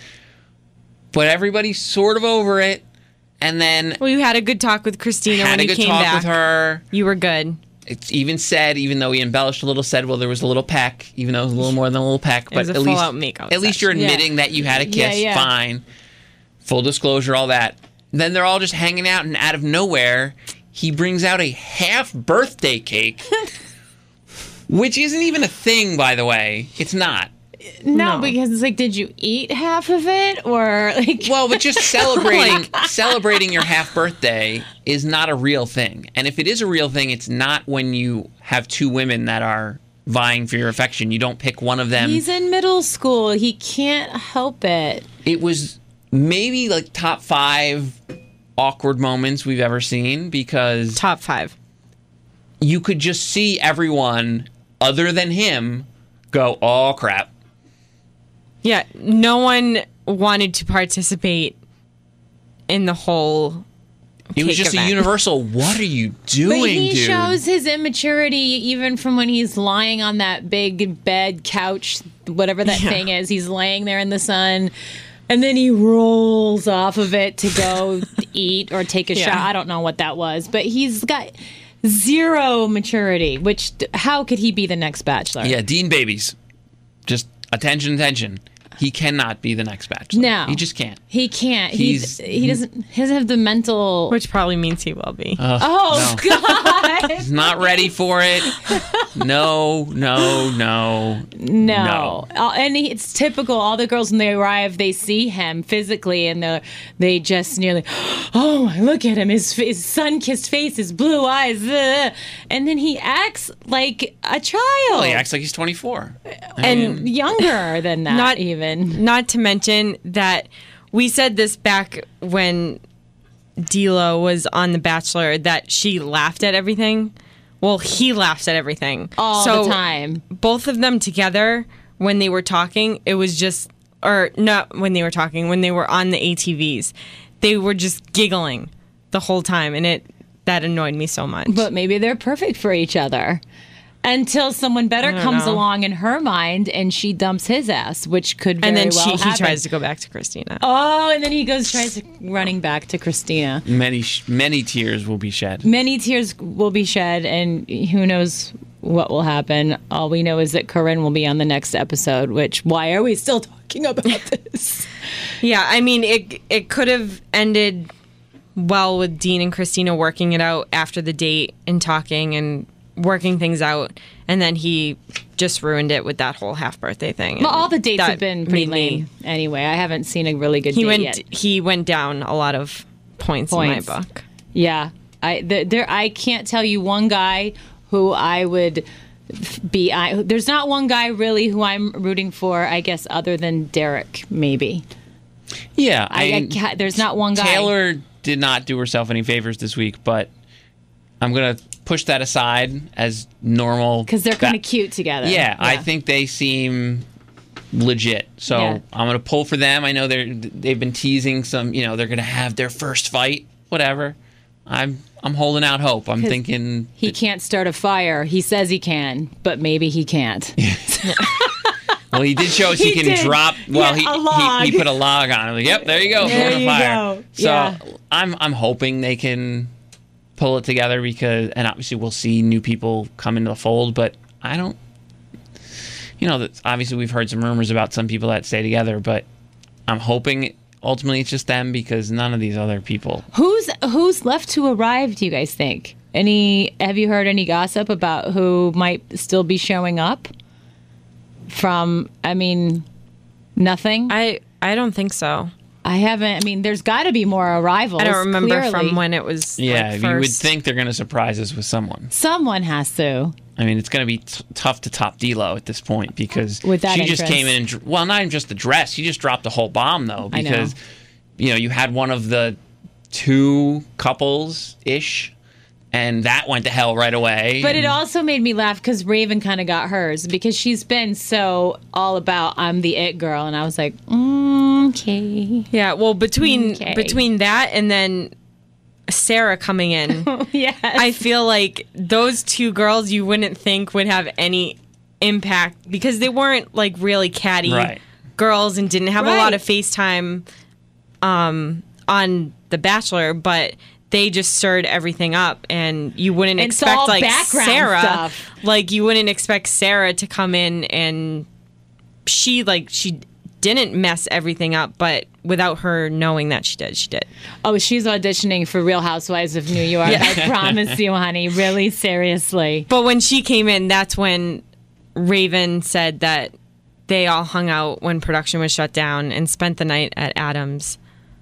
But everybody's sort of over it, and then Well, you had a good talk with Christina had when a you good came talk back. with her. You were good. It's even said, even though he embellished a little, said, well, there was a little peck, even though it was a little more than a little peck. But was a at least, full-out makeout at least you're session. admitting Yeah. that you had a Yeah, kiss. yeah. Fine. Full disclosure, all that. Then they're all just hanging out, and out of nowhere, he brings out a half birthday cake, which isn't even a thing, by the way. It's not. No, No. because it's like, did you eat half of it or like? Well, but just celebrating celebrating your half birthday is not a real thing. And if it is a real thing, it's not when you have two women that are vying for your affection. You don't pick one of them. He's in middle school. He can't help it. It was maybe like top five awkward moments we've ever seen because Top five. you could just see everyone other than him go, oh crap. Yeah, no one wanted to participate in the whole. It was cake just event. a universal, what are you doing, But he dude? shows his immaturity even from when he's lying on that big bed, couch, whatever that Yeah. thing is. He's laying there in the sun, and then he rolls off of it to go eat or take a Yeah. shot. I don't know what that was, but he's got zero maturity. Which, how could he be the next Bachelor? Yeah, Dean Babies. Just attention, attention. He cannot be the next Bachelor. No. He just can't. He can't. He's- He's, he doesn't. He doesn't have the mental. Which probably means he will be. oh no. God! He's not ready for it. No, no, no. No. No. Uh, and he, it's typical. All the girls, when they arrive, they see him physically and they they just nearly, oh, my, look at him. His, his sun-kissed face, his blue eyes. ugh." And then he acts like a child. Well, he acts like he's twenty-four. And Younger than that, Not- even. not to mention that we said this back when D'Lo was on The Bachelor that she laughed at everything. Well, he laughs at everything All so the time. Both of them together, when they were talking, it was just, or not when they were talking, when they were on the A T Vs, they were just giggling the whole time, and it that annoyed me so much. But maybe they're perfect for each other. Until someone better don't comes know. along in her mind and she dumps his ass, which could very and then well she, happen. he tries to go back to Christina. Oh, and then he goes tries to, running back to Christina. Many, sh- many tears will be shed. Many tears will be shed, and who knows what will happen. All we know is that Corinne will be on the next episode, which, why are we still talking about this? Yeah, I mean, it it could have ended well with Dean and Christina working it out after the date and talking and working things out, and then he just ruined it with that whole half birthday thing. Well, and all the dates that have been pretty made me- lame anyway. I haven't seen a really good He date went yet. he went down a lot of points, Points. in my book. Yeah, I the, there. I can't tell you one guy who I would be. I there's not one guy really who I'm rooting for. I guess other than Derek, maybe. Yeah, I, I I, can't, there's not one guy. Taylor did not do herself any favors this week, but I'm gonna push that aside as normal because they're kind of ba- cute together. Yeah, I think they seem legit. So Yeah. I'm gonna pull for them. I know they're they've been teasing some. You know, they're gonna have their first fight. Whatever. I'm I'm holding out hope. I'm 'Cause thinking he can't start a fire. He says he can, but maybe he can't. Well, he did show us he, He can did. drop. Well, Yeah, he, a log. he he put a log on it. Like, yep, there you go. There Put a you fire. go. So Yeah. I'm I'm hoping they can pull it together because, and obviously we'll see new people come into the fold. But I don't. You know, that obviously we've heard some rumors about some people that stay together, but I'm hoping ultimately it's just them because none of these other people. Who's who's left to arrive? Do you guys think? Any? Have you heard any gossip about who might still be showing up? From, I mean, nothing. I, I I don't think so. I haven't. I mean, there's got to be more arrivals. I don't remember clearly. from when it was. Yeah, like, you would first. think they're going to surprise us with someone. Someone has to. I mean, it's going to be t- tough to top D'Lo at this point because With that she just entrance. came in and dr- well, not even just the dress. She just dropped the whole bomb though I know. because you know you had one of the two couples ish, and that went to hell right away. But it And- also made me laugh because Raven kind of got hers because she's been so all about I'm the it girl, and I was like, mm, okay, Yeah, well, between Okay. between that and then Sarah coming in, yes. I feel like those two girls you wouldn't think would have any impact because they weren't like really catty Right. girls and didn't have a Right. lot of FaceTime um, on The Bachelor, but they just stirred everything up, and you wouldn't It's expect all like background Sarah, stuff. like you wouldn't expect Sarah to come in and she like she didn't mess everything up, but without her knowing that she did, she did. Oh, she's auditioning for Real Housewives of New York. Yeah. I promise you, honey. Really, seriously. But when she came in, that's when Raven said that they all hung out when production was shut down and spent the night at Adam's.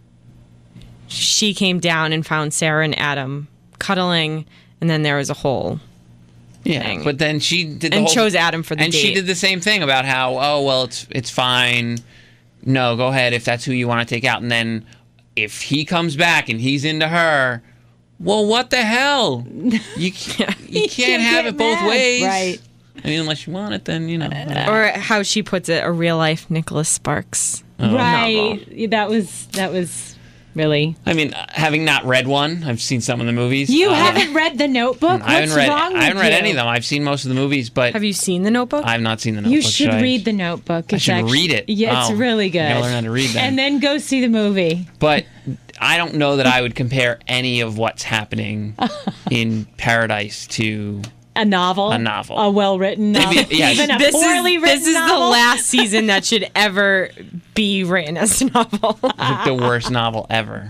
She came down and found Sarah and Adam cuddling, and then there was a whole Yeah, thing. but then she did the And whole, chose Adam for the and she date. did the same thing about how, oh well, it's it's fine. No, go ahead if that's who you want to take out. And then if he comes back and he's into her, well, what the hell? You can't, you can't have get it both mad. ways, Right. I mean, unless you want it, then you know. whatever. Or how she puts it, a real life Nicholas Sparks. Right. That was that was really. I mean, having not read one, I've seen some of the movies. You Uh, haven't read The Notebook? I haven't What's read. wrong I haven't with read you? any of them. I've seen most of the movies, but Have you seen The Notebook? I've not seen the Notebook. You should I? read The Notebook. I It's should actu- read it. Yeah, it's Oh, really good. I gotta learn how to read then. And then go see the movie. But I don't know that I would compare any of what's happening in Paradise to. A novel. A novel. A well-written novel. Maybe- yes. Even a this poorly is, written this is the novel. last season that should ever be written as a novel. Like the worst novel ever.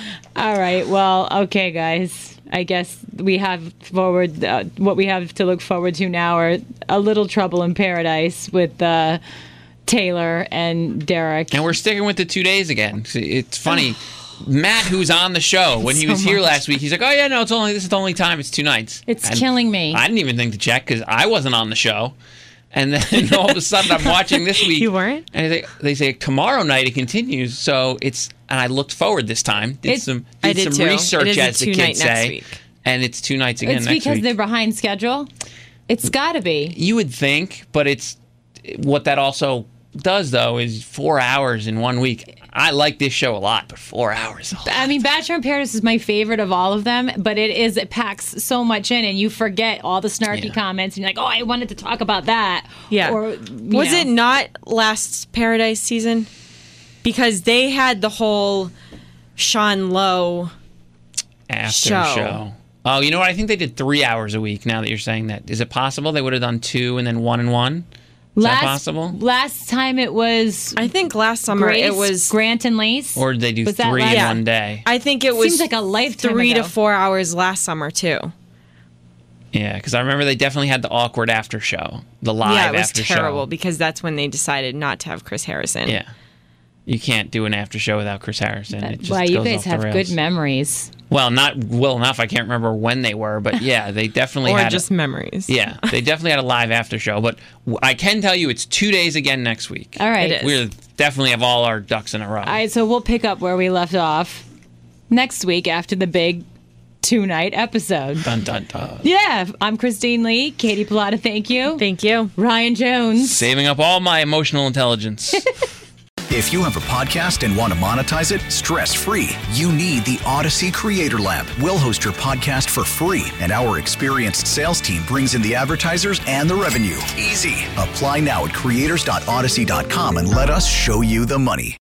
All right. Well, okay, guys. I guess we have forward uh, what we have to look forward to now are A Little Trouble in Paradise with uh, Taylor and Derek. And we're sticking with the two days again. See, it's funny. Matt, who's on the show, when he So was here much. last week, he's like, "Oh yeah, no, it's only this is the only time. It's two nights." It's And killing me. I didn't even think to check because I wasn't on the show. And then all of a sudden, I'm watching this week. You weren't? And they, they say tomorrow night it continues. So it's and I looked forward this time. Did It- some I did did some too. research, It is a as the two-night kids next say, week. and it's two nights again It's next because week. they're behind schedule. It's got to be. You would think, but it's what that also does though is four hours in one week. I like this show a lot, but four hours. Oh, I mean, Bachelor in Paradise is my favorite of all of them, but it is it packs so much in, and you forget all the snarky Yeah. comments, and you're like, "Oh, I wanted to talk about that." Yeah. Or, you Was know. it not last Paradise season? Because they had the whole Sean Lowe. after show. show. Oh, you know what? I think they did three hours a week. Now that you're saying that, is it possible they would have done two and then one and one? Is last, that possible? Last time it was I think last summer Grace, it was. Grant and Lace. Or did they do Was that three in last- Yeah. one day? I think it was Seems like a lifetime three ago. to four hours last summer too. Yeah, because I remember they definitely had the awkward after show, the live yeah, it was after terrible show. because that's when they decided not to have Chris Harrison. Yeah, you can't do an after show without Chris Harrison. It just Wow, you goes guys off the have rails. good memories. Well, not well enough. I can't remember when they were, but yeah, they definitely Or had. just a, memories. yeah, they definitely had a live after show. But w- I can tell you, it's two days again next week. All right. It is. We're definitely have all our ducks in a row. All right, so we'll pick up where we left off next week after the big two-night episode. Dun dun dun. Yeah, I'm Christine Lee. Katie Pilata, thank you. Thank you. Ryan Jones. Saving up all my emotional intelligence. If you have a podcast and want to monetize it stress-free, you need the Odyssey Creator Lab. We'll host your podcast for free, and our experienced sales team brings in the advertisers and the revenue. Easy. Apply now at creators dot odyssey dot com and let us show you the money.